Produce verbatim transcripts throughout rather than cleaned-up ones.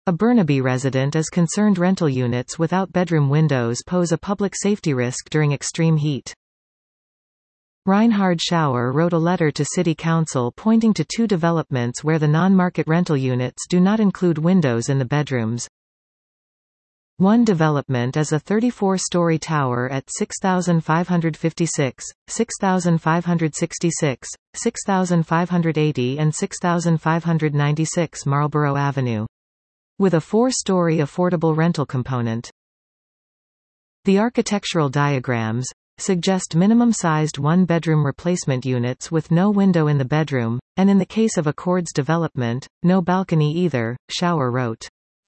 A Burnaby resident is concerned rental units without bedroom windows pose a public safety risk during extreme heat. Reinhard Schauer wrote a letter to City Council pointing to two developments where the non-market rental units do not include windows in the bedrooms. One development is a thirty-four story tower at six thousand five hundred fifty-six, six thousand five hundred sixty-six, six thousand five hundred eighty and six thousand five hundred ninety-six Marlborough Avenue, with a four-story affordable rental component. The architectural diagrams suggest minimum-sized one-bedroom replacement units with no window in the bedroom, and in the case of Accord's development, no balcony either, Schauer wrote.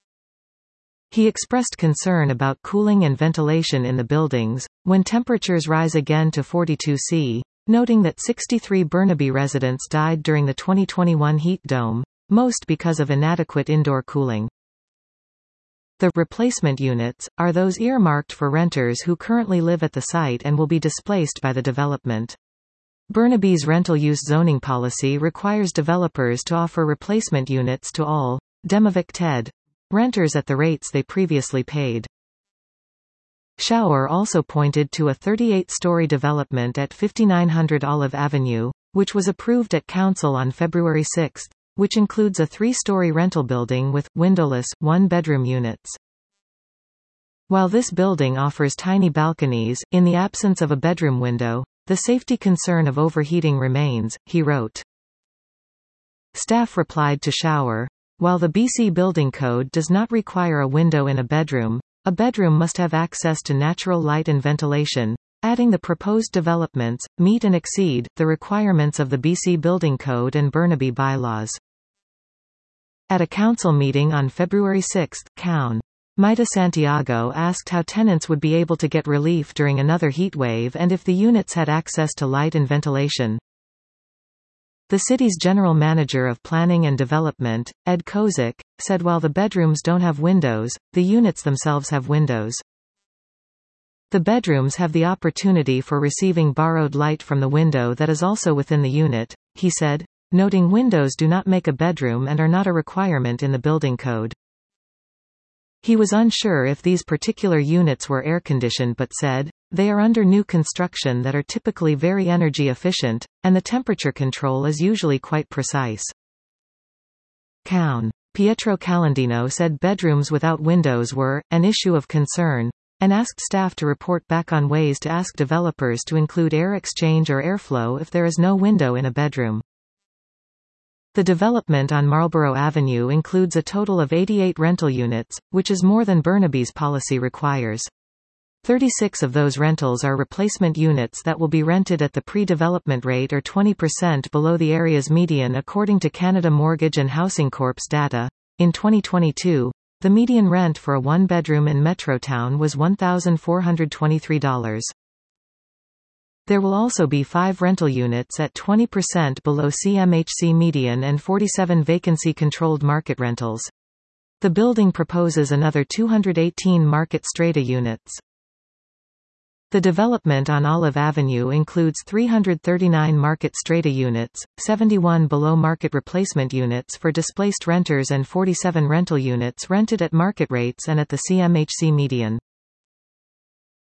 He expressed concern about cooling and ventilation in the buildings, when temperatures rise again to forty-two degrees Celsius, noting that sixty-three Burnaby residents died during the twenty twenty-one heat dome, most because of inadequate indoor cooling. The replacement units are those earmarked for renters who currently live at the site and will be displaced by the development. Burnaby's rental use zoning policy requires developers to offer replacement units to all Demovic T E D renters at the rates they previously paid. Schauer also pointed to a thirty-eight story development at fifty-nine hundred Olive Avenue, which was approved at Council on February sixth, which includes a three-story rental building with windowless, one-bedroom units. While this building offers tiny balconies, in the absence of a bedroom window, the safety concern of overheating remains, he wrote. Staff replied to Schauer, while the B C Building Code does not require a window in a bedroom, a bedroom must have access to natural light and ventilation, adding the proposed developments meet and exceed the requirements of the B C Building Code and Burnaby bylaws. At a council meeting on February sixth, Coun. Maida Santiago asked how tenants would be able to get relief during another heat wave and if the units had access to light and ventilation. The city's general manager of planning and development, Ed Kozik, said while the bedrooms don't have windows, the units themselves have windows. The bedrooms have the opportunity for receiving borrowed light from the window that is also within the unit, he said, noting windows do not make a bedroom and are not a requirement in the building code. He was unsure if these particular units were air-conditioned but said, they are under new construction that are typically very energy efficient, and the temperature control is usually quite precise. Coun. Pietro Calandino said bedrooms without windows were an issue of concern, and asked staff to report back on ways to ask developers to include air exchange or airflow if there is no window in a bedroom. The development on Marlborough Avenue includes a total of eighty-eight rental units, which is more than Burnaby's policy requires. thirty-six of those rentals are replacement units that will be rented at the pre-development rate or twenty percent below the area's median according to Canada Mortgage and Housing Corp's data. In twenty twenty-two, the median rent for a one-bedroom in Metrotown was one thousand four hundred twenty-three dollars. There will also be five rental units at twenty percent below C M H C median and forty-seven vacancy-controlled market rentals. The building proposes another two hundred eighteen market strata units. The development on Olive Avenue includes three hundred thirty-nine market strata units, seventy-one below-market replacement units for displaced renters and forty-seven rental units rented at market rates and at the C M H C median.